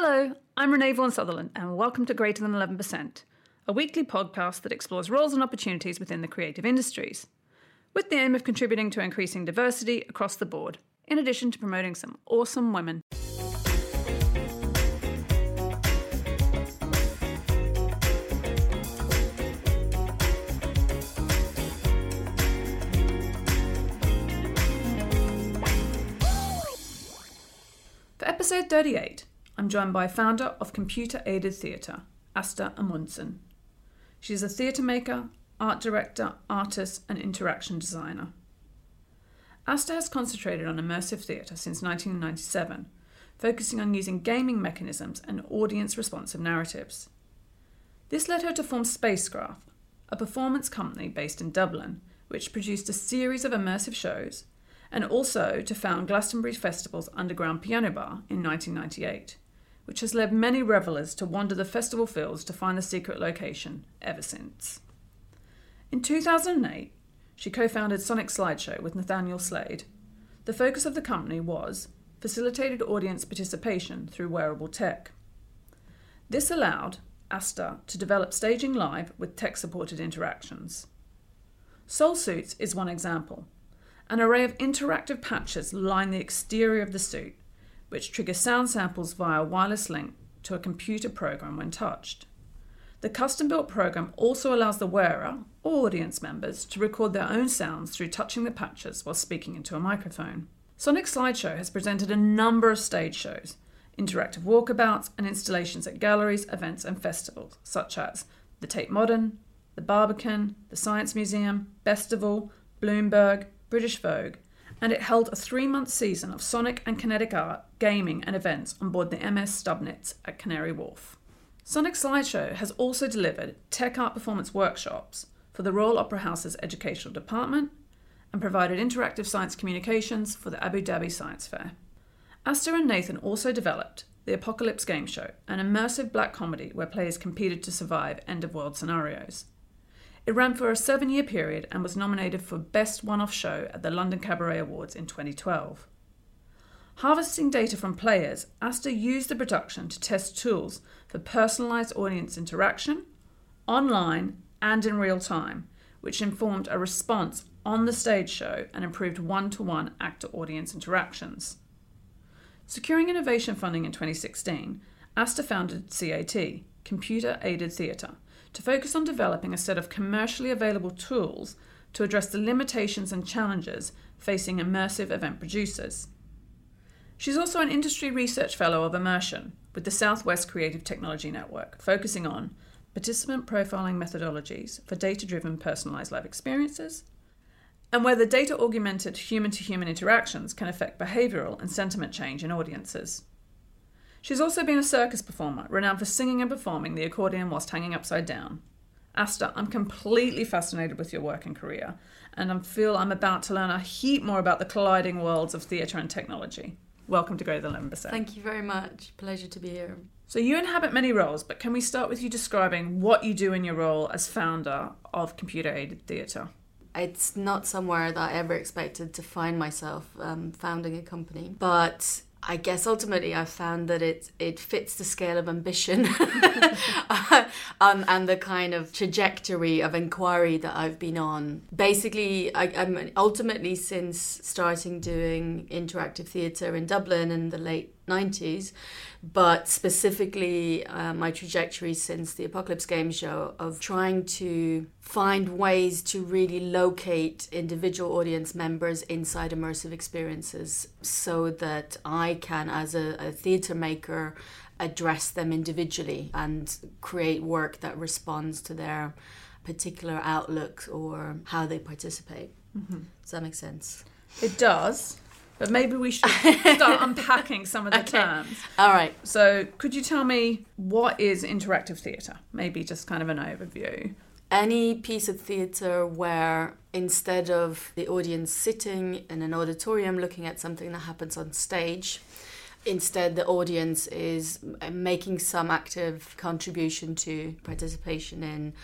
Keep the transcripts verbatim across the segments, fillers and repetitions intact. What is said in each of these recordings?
Hello, I'm Renee Vaughan Sutherland and welcome to Greater Than eleven percent, a weekly podcast that explores roles and opportunities within the creative industries, with the aim of contributing to increasing diversity across the board, in addition to promoting some awesome women. For episode thirty-eight, I'm joined by founder of Computer Aided Theatre, Asta Amundsen. She's a theatre maker, art director, artist and interaction designer. Asta has concentrated on immersive theatre since nineteen ninety-seven, focusing on using gaming mechanisms and audience-responsive narratives. This led her to form Spacecraft, a performance company based in Dublin, which produced a series of immersive shows, and also to found Glastonbury Festival's Underground Piano Bar in nineteen ninety-eight, which has led many revellers to wander the festival fields to find the secret location ever since. In two thousand eight, she co-founded Sonic Slideshow with Nathaniel Slade. The focus of the company was facilitated audience participation through wearable tech. This allowed Asta to develop staging live with tech-supported interactions. Soul Suits is one example. An array of interactive patches line the exterior of the suit, which trigger sound samples via a wireless link to a computer program when touched. The custom-built program also allows the wearer or audience members to record their own sounds through touching the patches while speaking into a microphone. Sonic Slideshow has presented a number of stage shows, interactive walkabouts and installations at galleries, events and festivals, such as the Tate Modern, the Barbican, the Science Museum, Bestival, Bloomberg, British Vogue, and it held a three-month season of Sonic and Kinetic Art, gaming and events on board the M S Stubbnitz at Canary Wharf. Sonic Slideshow has also delivered tech art performance workshops for the Royal Opera House's educational department and provided interactive science communications for the Abu Dhabi Science Fair. Asta and Nathan also developed the Apocalypse Game Show, an immersive black comedy where players competed to survive end-of-world scenarios. It ran for a seven-year period and was nominated for Best One-Off Show at the London Cabaret Awards in twenty twelve. Harvesting data from players, Asta used the production to test tools for personalised audience interaction, online and in real time, which informed a response on the stage show and improved one-to-one actor-audience interactions. Securing innovation funding in twenty sixteen, Asta founded C A T, Computer Aided Theatre, to focus on developing a set of commercially available tools to address the limitations and challenges facing immersive event producers. She's also an industry research fellow of Immersion with the Southwest Creative Technology Network, focusing on participant profiling methodologies for data-driven personalised live experiences, and whether data-augmented human-to-human interactions can affect behavioural and sentiment change in audiences. She's also been a circus performer, renowned for singing and performing the accordion whilst hanging upside down. Asta, I'm completely fascinated with your work and career, and I feel I'm about to learn a heap more about the colliding worlds of theatre and technology. Welcome to Greater Than eleven percent. Thank you very much. Pleasure to be here. So you inhabit many roles, but can we start with you describing what you do in your role as founder of Computer Aided Theatre? It's not somewhere that I ever expected to find myself um, founding a company, but I guess ultimately I found that it it fits the scale of ambition um, and the kind of trajectory of inquiry that I've been on. Basically, I, I'm ultimately since starting doing interactive theatre in Dublin in the late nineties, but specifically uh, my trajectory since the Apocalypse Game Show of trying to find ways to really locate individual audience members inside immersive experiences so that I can, as a, a theatre maker, address them individually and create work that responds to their particular outlook or how they participate. Mm-hmm. Does that make sense? It does. But maybe we should start unpacking some of the okay. terms. All right. So could you tell me what is interactive theatre? Maybe just kind of an overview. Any piece of theatre where instead of the audience sitting in an auditorium looking at something that happens on stage, instead the audience is making some active contribution to participation in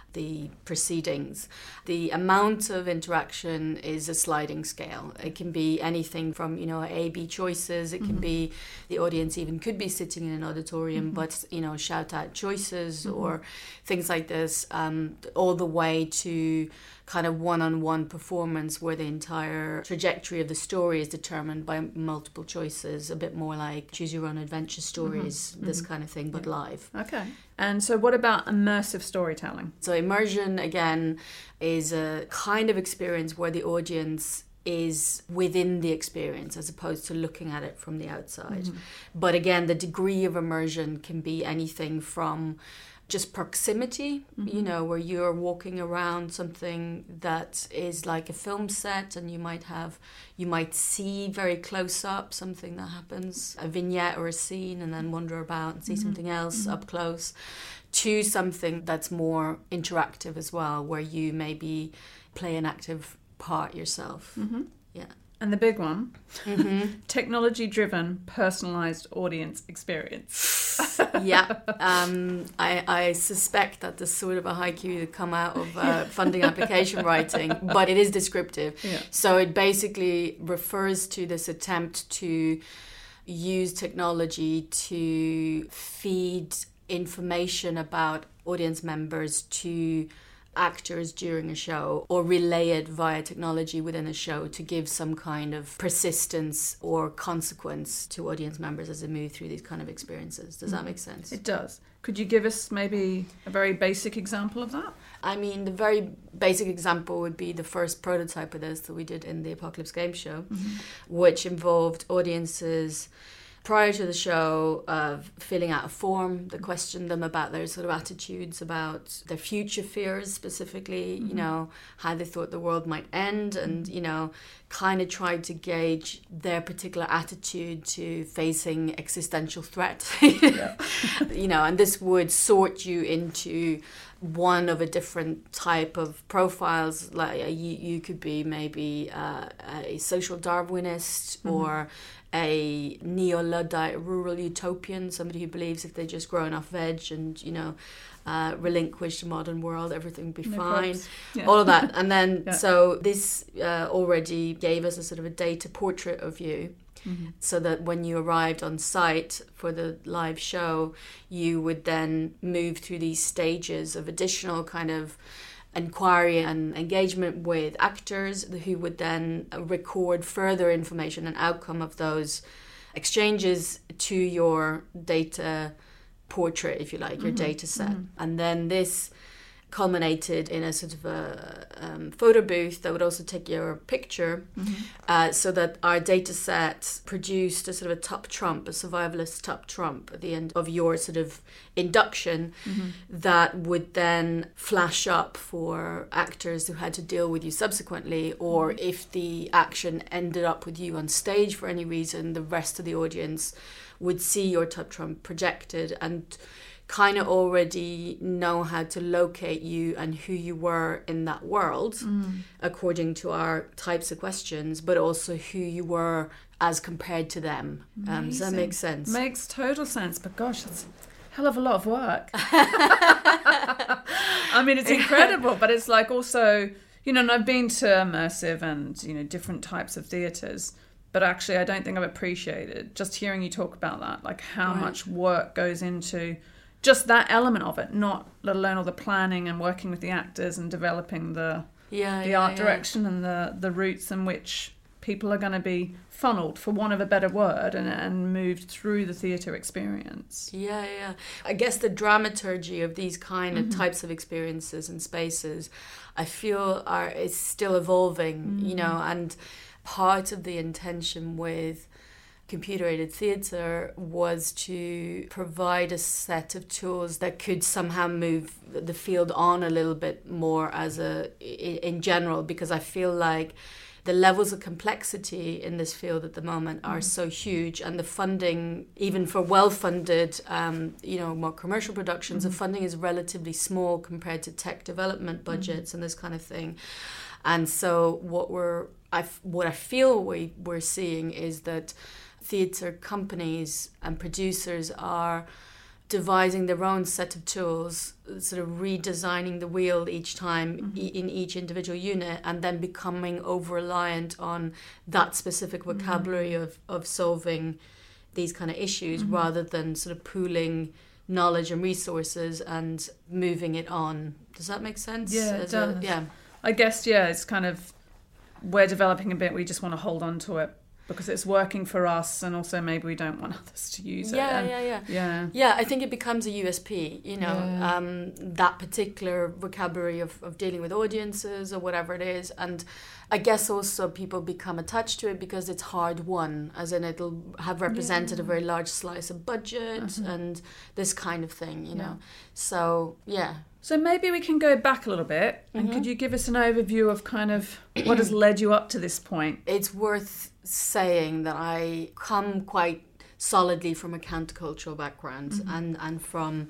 the proceedings. The amount of interaction is a sliding scale. It can be anything from, you know, A B choices. It can mm-hmm. be the audience even could be sitting in an auditorium, mm-hmm. but, you know, shout out choices mm-hmm. or things like this, um, all the way to kind of one-on-one performance where the entire trajectory of the story is determined by multiple choices, a bit more like choose your own adventure stories, mm-hmm. this mm-hmm. kind of thing, but yeah. live. Okay. And so what about immersive storytelling? So immersion, again, is a kind of experience where the audience is within the experience as opposed to looking at it from the outside. Mm-hmm. But again, the degree of immersion can be anything from just proximity, mm-hmm. you know, where you're walking around something that is like a film set and you might have, you might see very close up something that happens, a vignette or a scene, and then wander about and see mm-hmm. something else mm-hmm. up close, to something that's more interactive as well, where you maybe play an active part yourself. Mm-hmm. Yeah. And the big one, mm-hmm. technology-driven, personalised audience experience. yeah, um, I, I suspect that there's sort of a haiku that come out of uh, funding application writing, but it is descriptive. Yeah. So it basically refers to this attempt to use technology to feed information about audience members to actors during a show, or relay it via technology within a show to give some kind of persistence or consequence to audience members as they move through these kind of experiences. Does that make sense? It does. Could you give us maybe a very basic example of that? I mean, the very basic example would be the first prototype of this that we did in the Apocalypse Game Show, mm-hmm. which involved audiences prior to the show of uh, filling out a form that questioned them about their sort of attitudes about their future fears, specifically, mm-hmm. you know, how they thought the world might end, and, you know, kind of tried to gauge their particular attitude to facing existential threat. Yeah. You know, and this would sort you into one of a different type of profiles. Like uh, you, you could be maybe uh, a social Darwinist, mm-hmm. or a neo-Luddite rural utopian, somebody who believes if they just grow enough veg and, you know, uh, relinquish the modern world, everything will be no fine. Yeah. All of that. And then, yeah. so this uh, already gave us a sort of a data portrait of you. Mm-hmm. So that when you arrived on site for the live show, you would then move through these stages of additional kind of inquiry and engagement with actors, who would then record further information and outcome of those exchanges to your data portrait, if you like, your mm-hmm. data set. Mm-hmm. And then this culminated in a sort of a um, photo booth that would also take your picture, mm-hmm. uh, so that our data set produced a sort of a top trump, a survivalist top trump at the end of your sort of induction, mm-hmm. that would then flash up for actors who had to deal with you subsequently, or mm-hmm. if the action ended up with you on stage for any reason, the rest of the audience would see your top trump projected and kind of already know how to locate you and who you were in that world, mm. according to our types of questions, but also who you were as compared to them. Um, does that make sense? Makes total sense, but gosh, that's a hell of a lot of work. I mean, it's incredible, but it's like also, you know, and I've been to immersive and, you know, different types of theatres, but actually I don't think I've appreciated, just hearing you talk about that, like how right. much work goes into just that element of it, not let alone all the planning and working with the actors and developing the yeah, the yeah, art yeah. direction and the, the routes in which people are going to be funneled, for want of a better word, and, and moved through the theatre experience. Yeah, yeah. I guess the dramaturgy of these kind of mm-hmm. types of experiences and spaces, I feel are is still evolving, mm-hmm. you know, and part of the intention with computer-aided theatre was to provide a set of tools that could somehow move the field on a little bit more as a in general, because I feel like the levels of complexity in this field at the moment are mm. so huge, and the funding, even for well-funded, um, you know, more commercial productions, mm-hmm. the funding is relatively small compared to tech development budgets mm-hmm. and this kind of thing. And so what we're, I, what I feel we, we're seeing is that theatre companies and producers are devising their own set of tools, sort of redesigning the wheel each time Mm-hmm. e- in each individual unit, and then becoming over-reliant on that specific vocabulary Mm-hmm. of, of solving these kind of issues, Mm-hmm. rather than sort of pooling knowledge and resources and moving it on. Does that make sense? Yeah, it As a- does. yeah. I guess, yeah, it's kind of, we're developing a bit, we just want to hold on to it because it's working for us, and also maybe we don't want others to use it. Yeah, And- yeah, yeah. yeah. Yeah, I think it becomes a U S P, you know, Yeah. um, that particular vocabulary of, of dealing with audiences or whatever it is. And I guess also people become attached to it because it's hard won, as in it'll have represented Yeah. a very large slice of budget Uh-huh. and this kind of thing, you Yeah. know. So, yeah. So maybe we can go back a little bit, and Mhm. could you give us an overview of kind of what has led you up to this point? It's worth saying that I come quite solidly from a countercultural background Mm-hmm. and, and from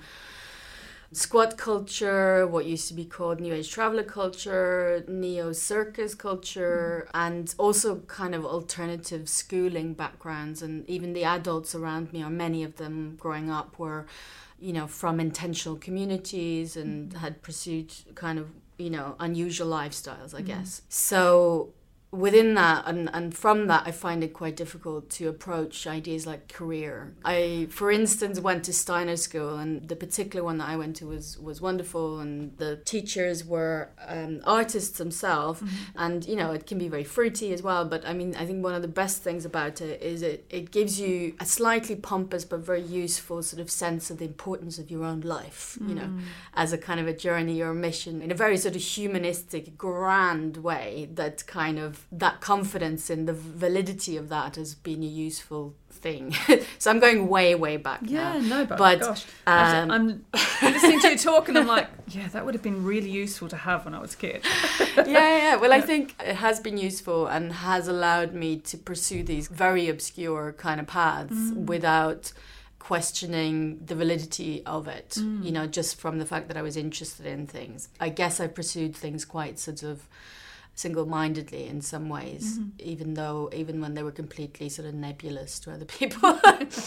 squat culture, what used to be called New Age traveler culture, neo-circus culture, Mm-hmm. and also kind of alternative schooling backgrounds. And even the adults around me, or many of them growing up, were, you know, from intentional communities and Mm-hmm. had pursued kind of, you know, unusual lifestyles, I Mhm. guess. So within that and, and from that, I find it quite difficult to approach ideas like career. I, for instance, went to Steiner School, and the particular one that I went to was, was wonderful, and the teachers were um, artists themselves, and, you know, it can be very fruity as well, but I mean, I think one of the best things about it is it, it gives you a slightly pompous but very useful sort of sense of the importance of your own life, you know, as a kind of a journey or a mission in a very sort of humanistic, grand way that kind of that confidence in the validity of that has been a useful thing. So I'm going way, way back Yeah, now. no, but, But, gosh, um, I'm listening to you talk, and I'm like, yeah, that would have been really useful to have when I was a kid. yeah, yeah, yeah. Well, I think it has been useful and has allowed me to pursue these very obscure kind of paths Mm. without questioning the validity of it, Mm. you know, just from the fact that I was interested in things. I guess I pursued things quite sort of single-mindedly in some ways, Mhm. even though, even when they were completely sort of nebulous to other people.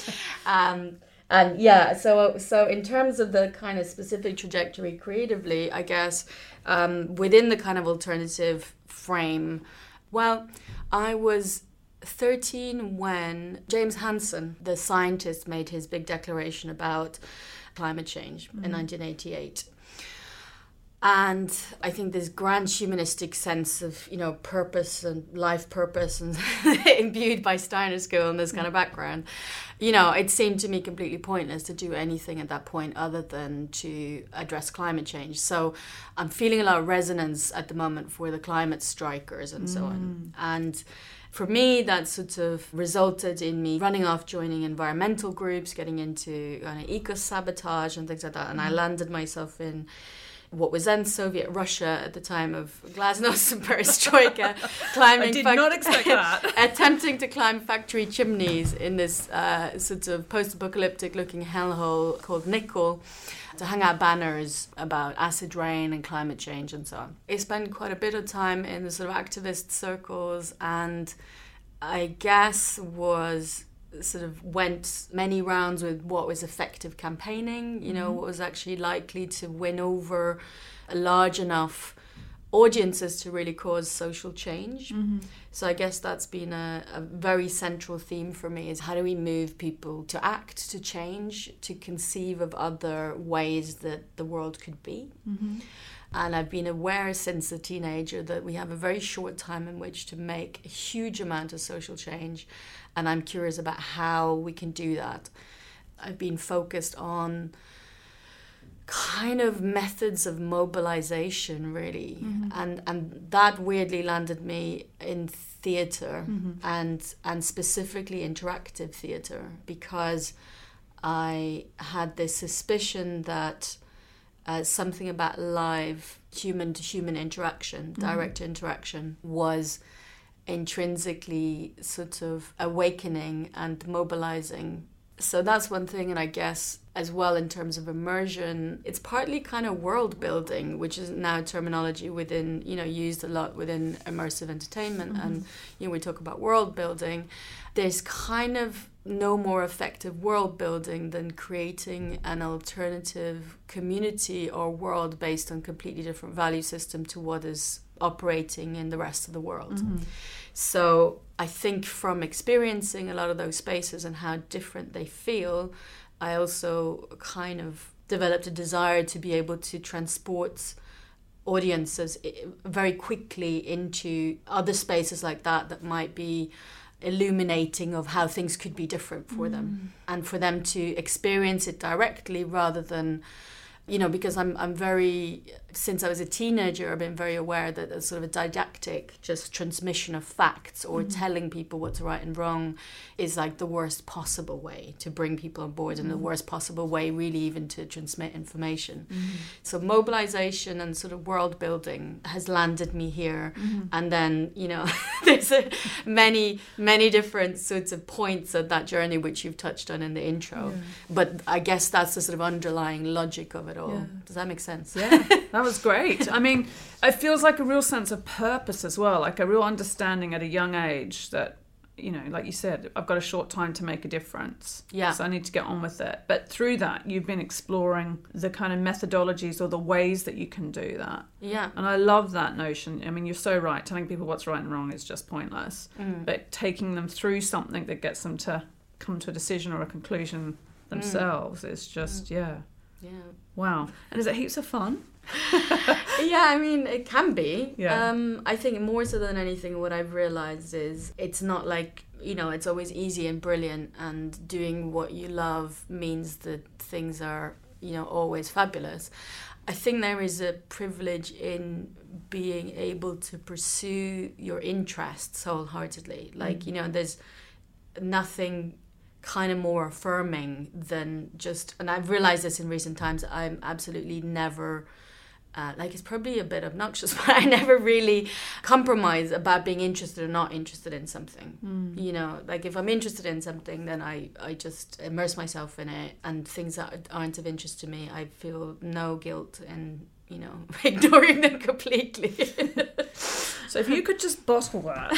um, and yeah, so so in terms of the kind of specific trajectory creatively, I guess um, within the kind of alternative frame, well, I was thirteen when James Hansen, the scientist, made his big declaration about climate change in nineteen eighty-eight. And I think this grand humanistic sense of, you know, purpose and life purpose and imbued by Steiner School and this kind of background, you know, it seemed to me completely pointless to do anything at that point other than to address climate change. So I'm feeling a lot of resonance at the moment for the climate strikers and so on. And for me, that sort of resulted in me running off, joining environmental groups, getting into kind of eco-sabotage and things like that. And I landed myself in what was then Soviet Russia at the time of glasnost and perestroika, climbing. I did fac- not expect that. attempting to climb factory chimneys in this uh, sort of post-apocalyptic looking hellhole called Nickel, to hang out banners about acid rain and climate change and so on. I spent quite a bit of time in the sort of activist circles, and I guess was sort of went many rounds with what was effective campaigning, you know, Mm-hmm. what was actually likely to win over a large enough audiences to really cause social change. Mm-hmm. So I guess that's been a, a very central theme for me, is how do we move people to act, to change, to conceive of other ways that the world could be. Mm-hmm. And I've been aware since a teenager that we have a very short time in which to make a huge amount of social change. And I'm curious about how we can do that. I've been focused on kind of methods of mobilization, really. Mm-hmm. And and that weirdly landed me in theatre, Mm-hmm. and and specifically interactive theatre, because I had this suspicion that uh, something about live human-to-human interaction, direct interaction, was intrinsically sort of awakening and mobilizing. So that's one thing, and I guess as well in terms of immersion, it's partly kind of world building, which is now terminology within, you know, used a lot within immersive entertainment. Mm-hmm. And, you know, we talk about world building. There's kind of no more effective world building than creating an alternative community or world based on completely different value system to what is operating in the rest of the world. Mm-hmm. So I think from experiencing a lot of those spaces and how different they feel, I also kind of developed a desire to be able to transport audiences very quickly into other spaces like that that might be illuminating of how things could be different for mm. them, and for them to experience it directly rather than, you know, because I'm I'm very, since I was a teenager, I've been very aware that a sort of a didactic just transmission of facts or mm. telling people what's right and wrong is like the worst possible way to bring people on board mm. and the worst possible way really even to transmit information. Mm. So mobilization and sort of world building has landed me here. Mm. And then, you know, there's a, many, many different sorts of points of that journey which you've touched on in the intro. Yeah. But I guess that's the sort of underlying logic of it all. Yeah. Does that make sense? Yeah, that was great. I mean, it feels like a real sense of purpose as well, like a real understanding at a young age that, you know, like you said, I've got a short time to make a difference. Yeah. So I need to get on with it. But through that, you've been exploring the kind of methodologies or the ways that you can do that. Yeah. And I love that notion. I mean, you're so right. Telling people what's right and wrong is just pointless. Mm. But taking them through something that gets them to come to a decision or a conclusion themselves mm. is just, mm. yeah. Yeah. Wow. And is it heaps of fun? Yeah, I mean, it can be. Yeah. Um, I think more so than anything, what I've realized is it's not like, you know, it's always easy and brilliant, and doing what you love means that things are, you know, always fabulous. I think there is a privilege in being able to pursue your interests wholeheartedly. Like, mm. you know, there's nothing kind of more affirming than just, and I've realized this in recent times, I'm absolutely never, uh, like it's probably a bit obnoxious, but I never really compromise about being interested or not interested in something. Mm. You know, like if I'm interested in something, then I, I just immerse myself in it, and things that aren't of interest to me, I feel no guilt in, you know, ignoring them completely. So if you could just bottle that,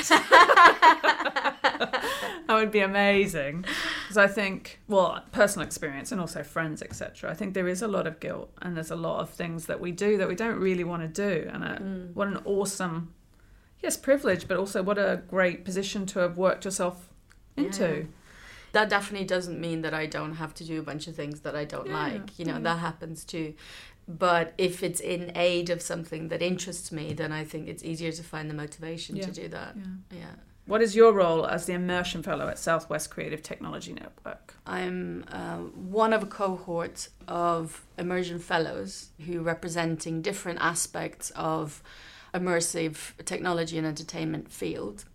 that would be amazing. Because I think, well, personal experience and also friends, et cetera, I think there is a lot of guilt, and there's a lot of things that we do that we don't really want to do. And a, mm. what an awesome, yes, privilege, but also what a great position to have worked yourself into. Yeah. That definitely doesn't mean that I don't have to do a bunch of things that I don't yeah. like. You know, yeah. that happens too. But if it's in aid of something that interests me, then I think it's easier to find the motivation yeah. to do that. Yeah. yeah. What is your role as the Immersion Fellow at Southwest Creative Technology Network? I'm uh, one of a cohort of Immersion Fellows who are representing different aspects of immersive technology and entertainment field.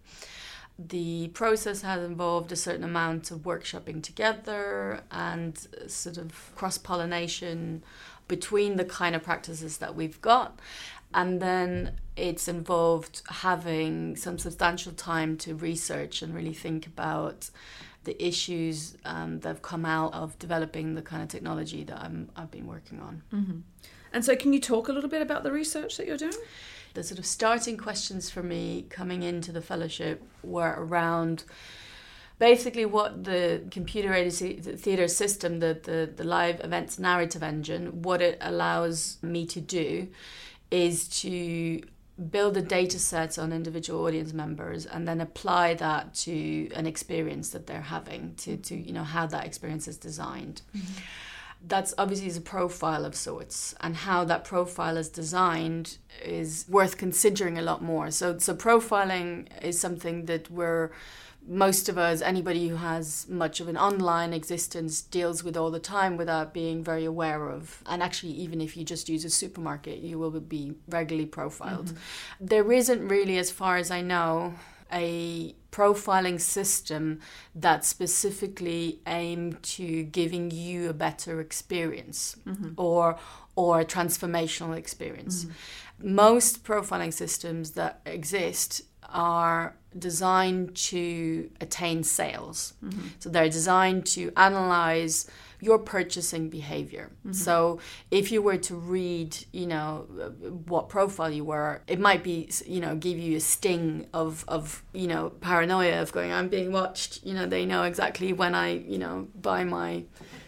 The process has involved a certain amount of workshopping together and sort of cross-pollination between the kind of practices that we've got. And then it's involved having some substantial time to research and really think about the issues um, that have come out of developing the kind of technology that I'm, I've been working on. Mm-hmm. And so can you talk a little bit about the research that you're doing? The sort of starting questions for me coming into the fellowship were around basically what the computer-aided theatre system, the, the, the live events narrative engine, what it allows me to do is to build a data set on individual audience members and then apply that to an experience that they're having, to, to you know, how that experience is designed. Mm-hmm. That's obviously is a profile of sorts, and how that profile is designed is worth considering a lot more. So, so profiling is something that we're, most of us, anybody who has much of an online existence, deals with all the time without being very aware of. And actually, even if you just use a supermarket, you will be regularly profiled. Mm-hmm. There isn't really, as far as I know, a profiling system that's specifically aimed to giving you a better experience mm-hmm. or or a transformational experience. Mm-hmm. Most profiling systems that exist are designed to attain sales. Mm-hmm. So they're designed to analyze your purchasing behavior. Mm-hmm. So if you were to read, you know, what profile you were, it might be, you know, give you a sting of, of, you know, paranoia of going, I'm being watched. You know, they know exactly when I, you know, buy my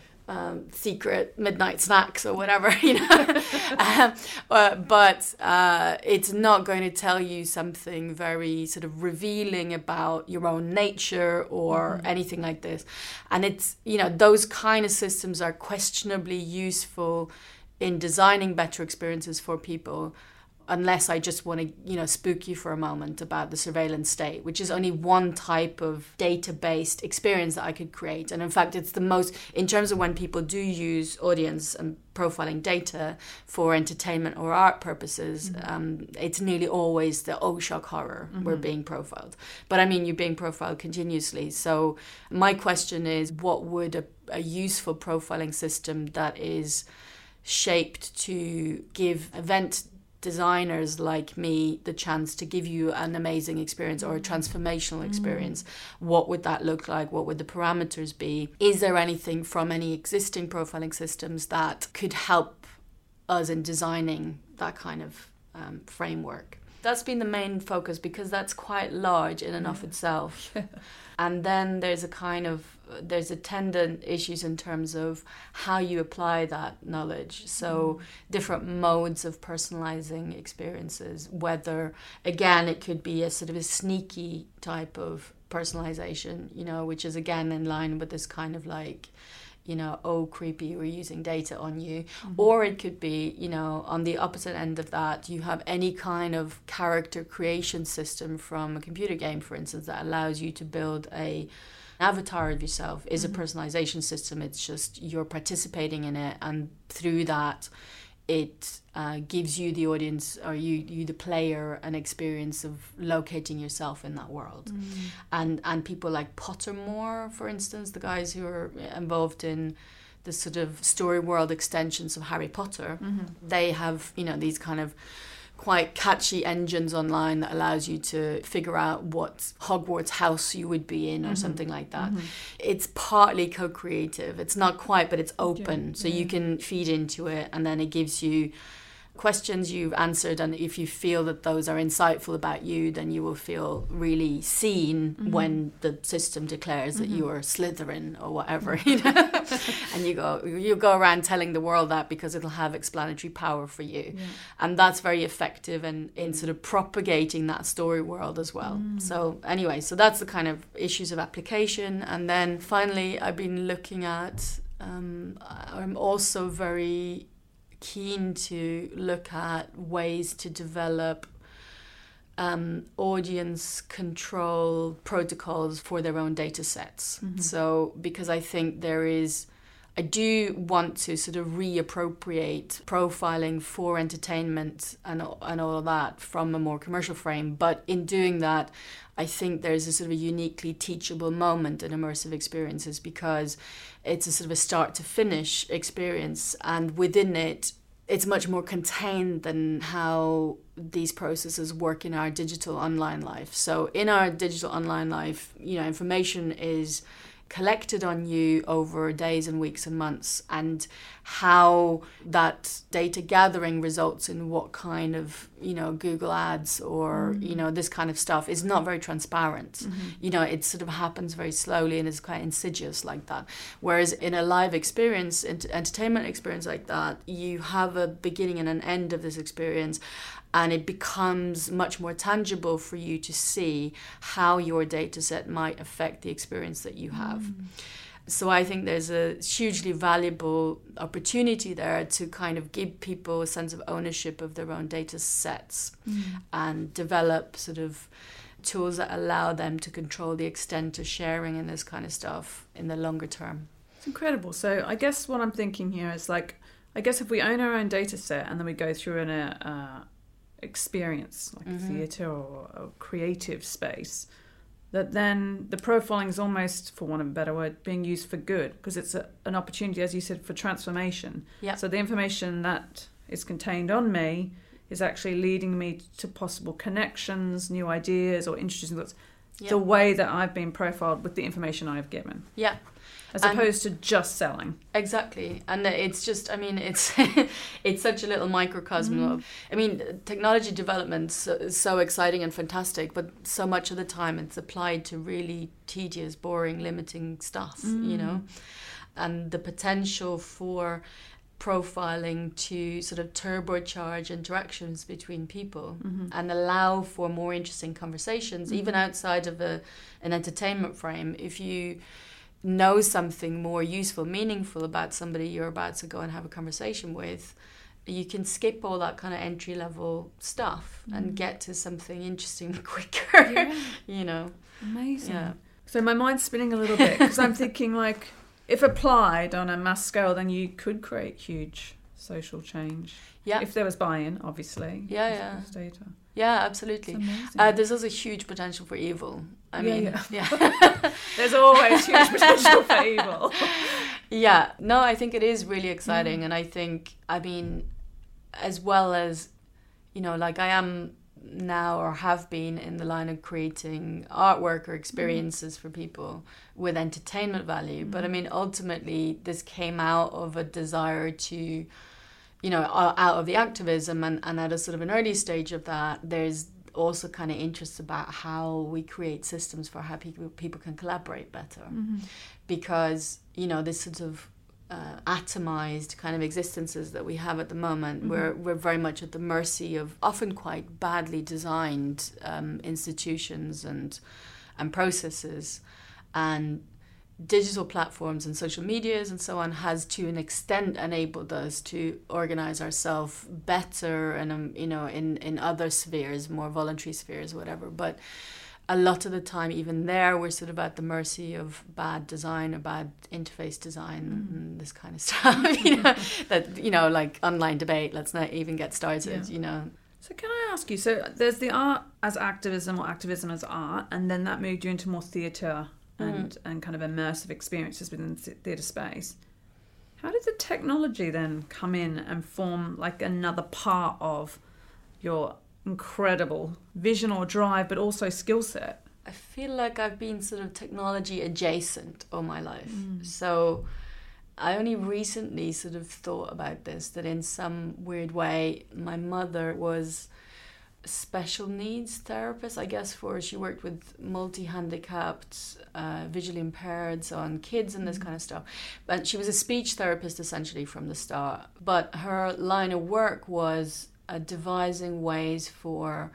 Um, secret midnight snacks or whatever, you know. um, uh, but uh, it's not going to tell you something very sort of revealing about your own nature or mm-hmm. anything like this. And it's, you know, those kind of systems are questionably useful in designing better experiences for people, unless I just want to, you know, spook you for a moment about the surveillance state, which is only one type of data-based experience that I could create. And in fact, it's the most, in terms of when people do use audience and profiling data for entertainment or art purposes, mm-hmm. um, it's nearly always the, oh, shock horror, mm-hmm. we're being profiled. But I mean, you're being profiled continuously. So my question is, what would a, a useful profiling system that is shaped to give event designers like me the chance to give you an amazing experience or a transformational experience, mm. what would that look like? What would the parameters be? Is there anything from any existing profiling systems that could help us in designing that kind of um, framework? That's been the main focus, because that's quite large in and of itself. And then there's a kind of, there's attendant issues in terms of how you apply that knowledge. So mm. different modes of personalizing experiences, whether, again, it could be a sort of a sneaky type of personalization, you know, which is again in line with this kind of like, you know, oh, creepy, we're using data on you. Mm-hmm. Or it could be, you know, on the opposite end of that, you have any kind of character creation system from a computer game, for instance, that allows you to build a avatar of yourself. Is mm-hmm. a personalization system. It's just you're participating in it, and through that, it uh, gives you, the audience, or you, you the player, an experience of locating yourself in that world. Mm. And and people like Pottermore, for instance, the guys who are involved in the sort of story world extensions of Harry Potter, mm-hmm. they have, you know, these kind of quite catchy engines online that allows you to figure out what Hogwarts house you would be in or mm-hmm. something like that. Mm-hmm. It's partly co-creative. It's not quite, but it's open. Yeah. So yeah. you can feed into it, and then it gives you questions you've answered, and if you feel that those are insightful about you, then you will feel really seen mm-hmm. when the system declares mm-hmm. that you are Slytherin or whatever, you know. And you go you go around telling the world that, because it'll have explanatory power for you. Yeah. And that's very effective in, in sort of propagating that story world as well. Mm. So anyway, so that's the kind of issues of application. And then finally, I've been looking at, um, I'm also very keen to look at ways to develop um, audience control protocols for their own data sets. Mm-hmm. So, because I think there is, I do want to sort of reappropriate profiling for entertainment and and all of that from a more commercial frame. But in doing that, I think there's a sort of a uniquely teachable moment in immersive experiences, because it's a sort of a start to finish experience, and within it, it's much more contained than how these processes work in our digital online life. So in our digital online life, you know, information is collected on you over days and weeks and months, and how that data gathering results in what kind of, you know, Google ads or, mm-hmm. you know, this kind of stuff is not very transparent. Mm-hmm. You know, it sort of happens very slowly and is quite insidious like that. Whereas in a live experience, entertainment experience like that, you have a beginning and an end of this experience, and it becomes much more tangible for you to see how your data set might affect the experience that you have. Mm. So I think there's a hugely valuable opportunity there to kind of give people a sense of ownership of their own data sets mm. and develop sort of tools that allow them to control the extent of sharing and this kind of stuff in the longer term. It's incredible. So I guess what I'm thinking here is, like, I guess if we own our own data set and then we go through in a... Uh, experience, like mm-hmm. a theatre or a creative space, that then the profiling is almost, for want of a better word, being used for good, because it's a, an opportunity, as you said, for transformation. Yep. So the information that is contained on me is actually leading me to possible connections, new ideas, or introducing thoughts. Yeah. the way that I've been profiled with the information I've given. Yeah. As And- opposed to just selling. Exactly. And it's just, I mean, it's it's such a little microcosm mm. of, I mean, technology development is so exciting and fantastic, but so much of the time it's applied to really tedious, boring, limiting stuff, mm. you know? And the potential for profiling to sort of turbocharge interactions between people mm-hmm. and allow for more interesting conversations, mm-hmm. even outside of a, an entertainment frame. If you know something more useful, meaningful about somebody you're about to go and have a conversation with, you can skip all that kind of entry level stuff mm. and get to something interesting quicker. Yeah. You know, amazing. Yeah. So my mind's spinning a little bit because I'm thinking, like, if applied on a mass scale, then you could create huge social change. Yeah. If there was buy-in, obviously. Yeah, yeah. Data. Yeah, absolutely. Uh, there's also huge potential for evil. I yeah, mean, yeah. yeah. There's always huge potential for evil. Yeah, no, I think it is really exciting. Mm. And I think, I mean, as well as, you know, like I am now or have been in the line of creating artwork or experiences mm. for people with entertainment value. Mm. But I mean, ultimately, this came out of a desire to, you know, out of the activism and, and at a sort of an early stage of that, there's also kind of interest about how we create systems for how people, people can collaborate better. Mm-hmm. Because, you know, this sort of uh, atomized kind of existences that we have at the moment, mm-hmm. we're, we're very much at the mercy of often quite badly designed um, institutions and and processes. And digital platforms and social medias and so on has to an extent enabled us to organize ourselves better and um, you know in in other spheres, more voluntary spheres, whatever. But a lot of the time, even there, we're sort of at the mercy of bad design or bad interface design mm. and this kind of stuff. you know that you know like online debate. Let's not even get started. Yeah. You know. So can I ask you? So there's the art as activism or activism as art, and then that moved you into more theatre. And, mm. and kind of immersive experiences within the theatre space. How did the technology then come in and form like another part of your incredible vision or drive, but also skill set? I feel like I've been sort of technology adjacent all my life. Mm. So I only recently sort of thought about this, that in some weird way, my mother was special needs therapist, I guess, for she worked with multi-handicapped, uh, visually impaired, so on kids and this mm-hmm. kind of stuff. But she was a speech therapist essentially from the start. But her line of work was uh, devising ways for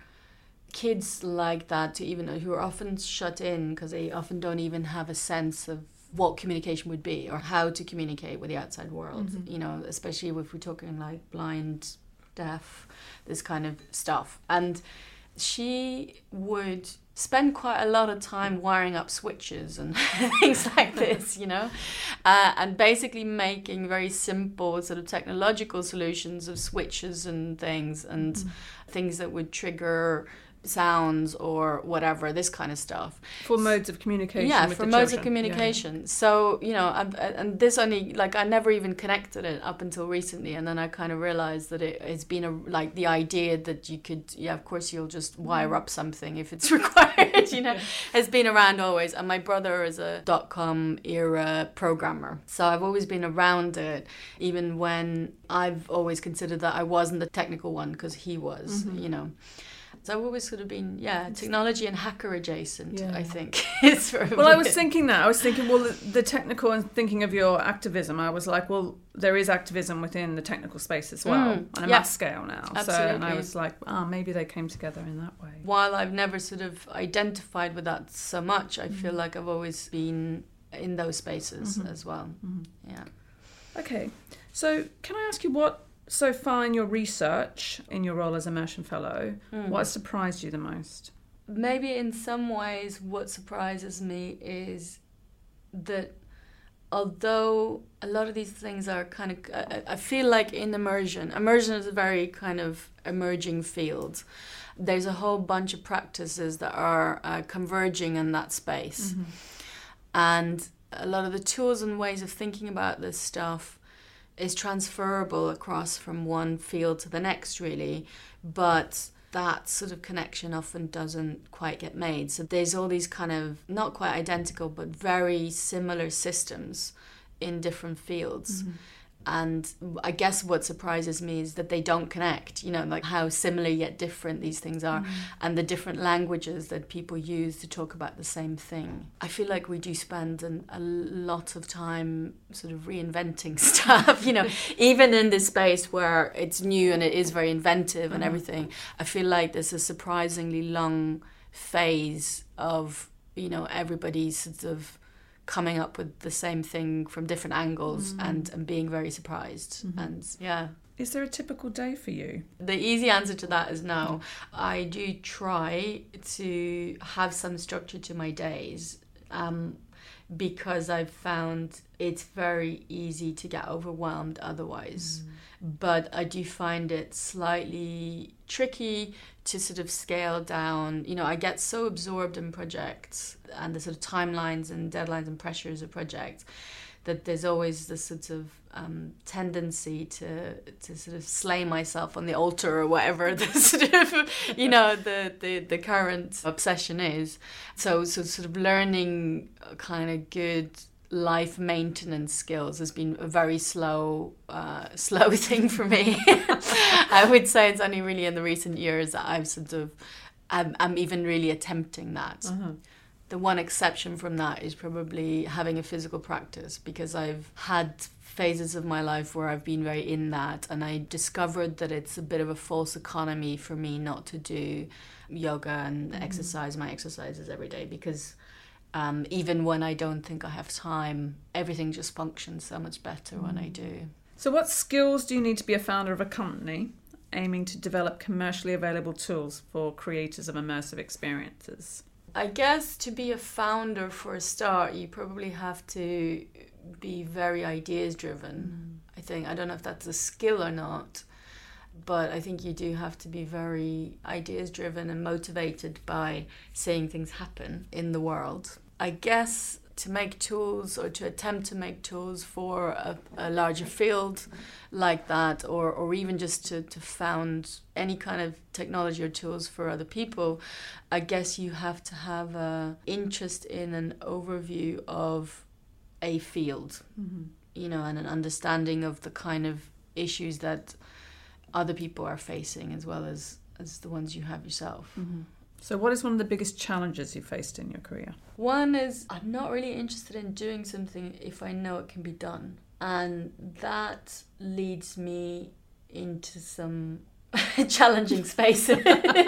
kids like that to even, who are often shut in because they often don't even have a sense of what communication would be or how to communicate with the outside world, mm-hmm. you know, especially if we're talking like blind, deaf, this kind of stuff. And she would spend quite a lot of time wiring up switches and things like this, you know, uh, and basically making very simple sort of technological solutions of switches and things and mm. things that would trigger sounds or whatever, this kind of stuff. For modes of communication. Yeah, with for the modes children. of communication. Yeah. So, you know, and, and this only, like, I never even connected it up until recently. And then I kind of realized that it, it's been, a like, the idea that you could, yeah, of course, you'll just wire up something if it's required, you know, yeah. has been around always. And my brother is a dot-com era programmer. So I've always been around it, even when I've always considered that I wasn't the technical one because he was, mm-hmm. you know. So I've always sort of been, yeah, technology and hacker adjacent, yeah. I think. Is for well, I was thinking that. I was thinking, well, the, the technical and thinking of your activism, I was like, well, there is activism within the technical space as well, mm, on a yeah. mass scale now. Absolutely. So, and I was like, ah, oh, maybe they came together in that way. While I've never sort of identified with that so much, I mm-hmm. feel like I've always been in those spaces mm-hmm. as well. Mm-hmm. Yeah. Okay. So can I ask you what, so far in your research, in your role as Immersion Fellow, mm. what surprised you the most? Maybe in some ways what surprises me is that although a lot of these things are kind of, I, I feel like in immersion, immersion is a very kind of emerging field. There's a whole bunch of practices that are uh, converging in that space. Mm-hmm. And a lot of the tools and ways of thinking about this stuff is transferable across from one field to the next, really. But that sort of connection often doesn't quite get made. So there's all these kind of not quite identical but very similar systems in different fields. Mm-hmm. And I guess what surprises me is that they don't connect, you know, like how similar yet different these things are, mm. and the different languages that people use to talk about the same thing. I feel like we do spend an, a lot of time sort of reinventing stuff, you know, even in this space where it's new and it is very inventive and mm. everything. I feel like there's a surprisingly long phase of, you know, everybody sort of coming up with the same thing from different angles mm. and, and being very surprised. Mm-hmm. And yeah. Is there a typical day for you? The easy answer to that is no. I do try to have some structure to my days um, because I've found it's very easy to get overwhelmed otherwise. Mm. But I do find it slightly tricky to sort of scale down. You know, I get so absorbed in projects and the sort of timelines and deadlines and pressures of projects that there's always this sort of um, tendency to to sort of slay myself on the altar or whatever the sort of, you know, the, the, the current obsession is. So, so sort of learning kind of good life maintenance skills has been a very slow uh, slow thing for me. I would say it's only really in the recent years that I've sort of I'm, I'm even really attempting that. Uh-huh. The one exception from that is probably having a physical practice, because I've had phases of my life where I've been very in that, and I discovered that it's a bit of a false economy for me not to do yoga and mm. exercise my exercises every day, because Um, even when I don't think I have time, everything just functions so much better mm. when I do. So what skills do you need to be a founder of a company aiming to develop commercially available tools for creators of immersive experiences? I guess to be a founder for a start, you probably have to be very ideas driven. Mm. I think, I don't know if that's a skill or not, but I think you do have to be very ideas driven and motivated by seeing things happen in the world. I guess to make tools or to attempt to make tools for a, a larger field like that, or, or even just to, to found any kind of technology or tools for other people, I guess you have to have an interest in an overview of a field, mm-hmm. you know, and an understanding of the kind of issues that other people are facing as well as, as the ones you have yourself. Mm-hmm. So what is one of the biggest challenges you faced in your career? One is I'm not really interested in doing something if I know it can be done. And that leads me into some challenging spaces.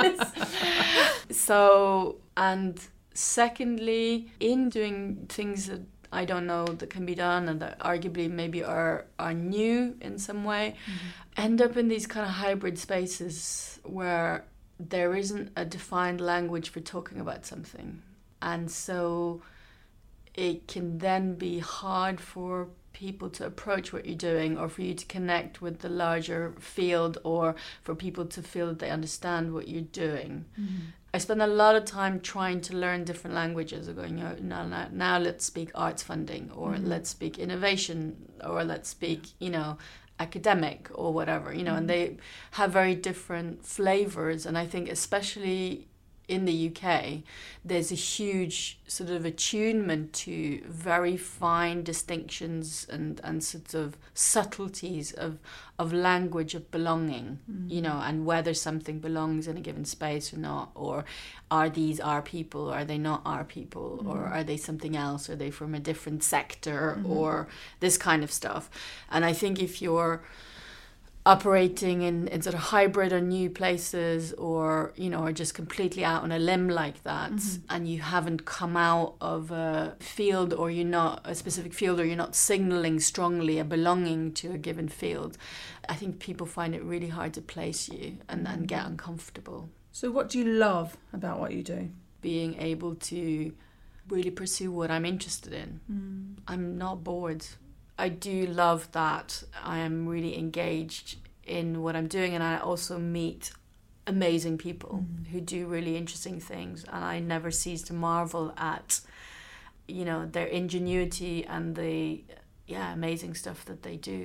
So, and secondly, in doing things that I don't know that can be done and that arguably maybe are, are new in some way, mm-hmm. end up in these kind of hybrid spaces where there isn't a defined language for talking about something. And so it can then be hard for people to approach what you're doing, or for you to connect with the larger field, or for people to feel that they understand what you're doing. Mm-hmm. I spend a lot of time trying to learn different languages, or going, you know, now, now, now let's speak arts funding, or mm-hmm. let's speak innovation, or let's speak, you know, academic or whatever, you know, mm-hmm. and they have very different flavors. And I think especially in the U K, there's a huge sort of attunement to very fine distinctions and, and sort of subtleties of, of language of belonging, mm-hmm. you know, and whether something belongs in a given space or not, or are these our people, are they not our people, mm-hmm. or are they something else, are they from a different sector, mm-hmm. or this kind of stuff. And I think if you're operating in, in sort of hybrid or new places, or, you know, or just completely out on a limb like that, mm-hmm. and you haven't come out of a field, or you're not a specific field, or you're not signaling strongly a belonging to a given field, I think people find it really hard to place you and, and get uncomfortable. So what do you love about what you do? Being able to really pursue what I'm interested in. Mm. I'm not bored. I do love that I am really engaged in what I'm doing, and I also meet amazing people mm. who do really interesting things, and I never cease to marvel at, you know, their ingenuity and the yeah amazing stuff that they do.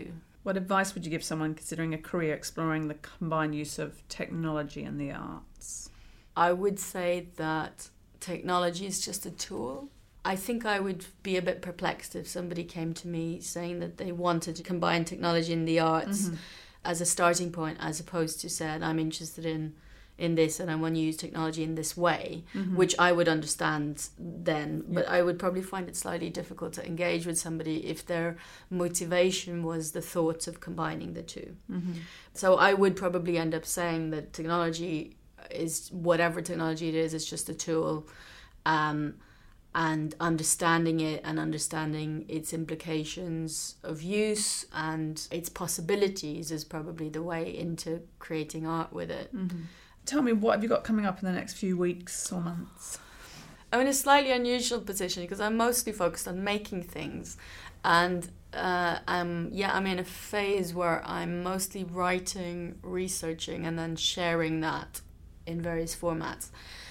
What advice would you give someone considering a career exploring the combined use of technology and the arts? I would say that technology is just a tool. I think I would be a bit perplexed if somebody came to me saying that they wanted to combine technology and the arts mm-hmm. as a starting point, as opposed to said, I'm interested in in this and I want to use technology in this way, mm-hmm. which I would understand then, but yeah. I would probably find it slightly difficult to engage with somebody if their motivation was the thought of combining the two. Mm-hmm. So I would probably end up saying that technology is, whatever technology it is, it's just a tool, um, and understanding it and understanding its implications of use and its possibilities is probably the way into creating art with it. Mm-hmm. Tell me, what have you got coming up in the next few weeks or months? I'm in a slightly unusual position because I'm mostly focused on making things. And uh, I'm, yeah, I'm in a phase where I'm mostly writing, researching, and then sharing that in various formats.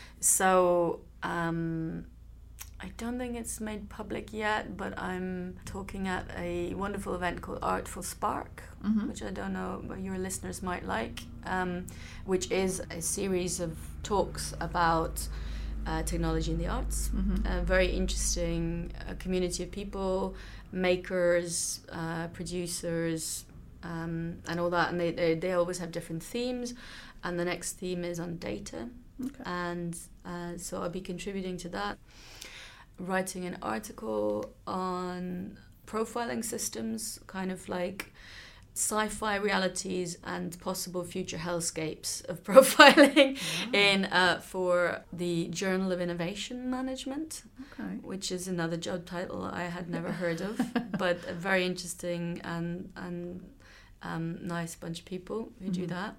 So um, I don't think it's made public yet, but I'm talking at a wonderful event called Artful Spark, mm-hmm. which I don't know but your listeners might like, um, which is a series of talks about uh, technology in the arts. Mm-hmm. A very interesting uh, community of people, makers, uh, producers, um, and all that. And they, they, they always have different themes. And the next theme is on data. Okay. And uh, so I'll be contributing to that. Writing an article on profiling systems, kind of like sci-fi realities and possible future hellscapes of profiling wow. in uh, for the Journal of Innovation Management, okay. which is another job title I had never heard of, but a very interesting and and um, nice bunch of people who mm-hmm. do that.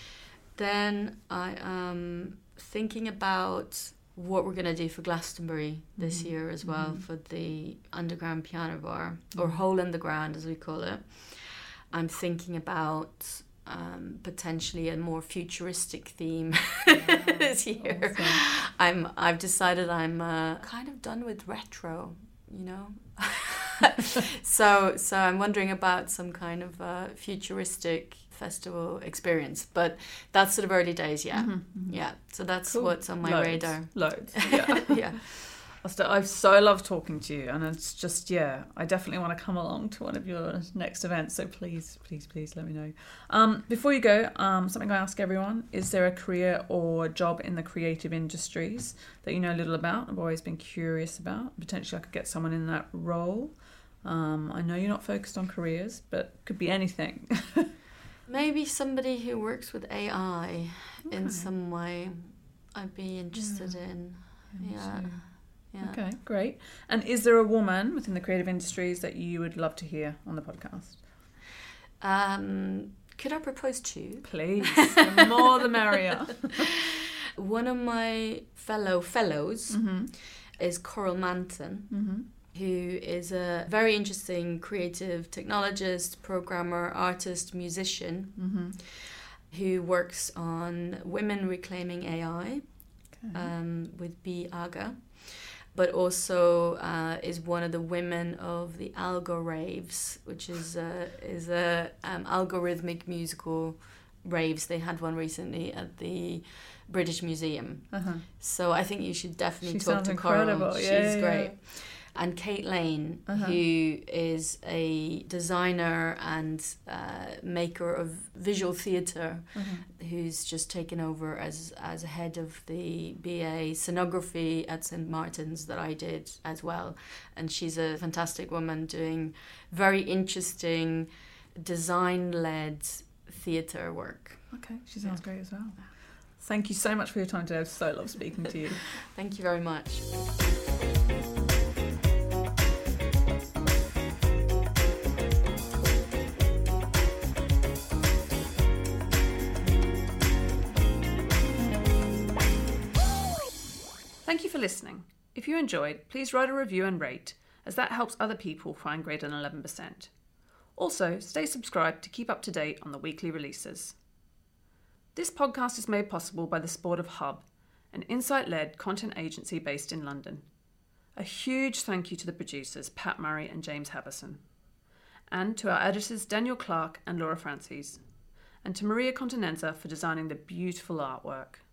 Then I am thinking about what we're going to do for Glastonbury this mm-hmm. year as well, mm-hmm. for the underground piano bar, or hole in the ground as we call it. I'm thinking about um, potentially a more futuristic theme yeah, this year. Awesome. I'm I've decided I'm uh, kind of done with retro, you know. so so I'm wondering about some kind of uh, futuristic festival experience, but that's sort of early days, yeah. Mm-hmm, mm-hmm. Yeah, so that's cool. What's on my loads, radar. Loads, yeah. yeah. I've so loved talking to you, and it's just, yeah, I definitely want to come along to one of your next events, so please, please, please let me know. Um, before you go, um, something I ask everyone, is there a career or job in the creative industries that you know a little about, I've always been curious about? Potentially I could get someone in that role. Um, I know you're not focused on careers, but it could be anything. Maybe somebody who works with A I okay. in some way I'd be interested yeah. in. Yeah. yeah. Okay, great. And is there a woman within the creative industries that you would love to hear on the podcast? Um, could I propose two? Please. The more the merrier. One of my fellow fellows mm-hmm. is Coral Manton. Mm-hmm. who is a very interesting creative technologist, programmer, artist, musician, mm-hmm. who works on women reclaiming A I okay. um, with B Aga, but also uh, is one of the women of the Algo Raves, which is a, is a um, algorithmic musical raves. They had one recently at the British Museum. Uh-huh. So I think you should definitely she talk to Coral. She's yeah, great. Yeah. And Kate Lane, uh-huh. who is a designer and uh, maker of visual theatre, uh-huh. who's just taken over as as head of the B A scenography at Saint Martin's that I did as well. And she's a fantastic woman doing very interesting design-led theatre work. Okay, she sounds yeah. great as well. Thank you so much for your time today. I so love speaking to you. Thank you very much. Thank you for listening. If you enjoyed, please write a review and rate, as that helps other people find greater than eleven percent. Also, stay subscribed to keep up to date on the weekly releases. This podcast is made possible by the support of Hub, an insight-led content agency based in London. A huge thank you to the producers Pat Murray and James Haberson. and to our editors Daniel Clark and Laura Francis, and to Maria Continenza for designing the beautiful artwork.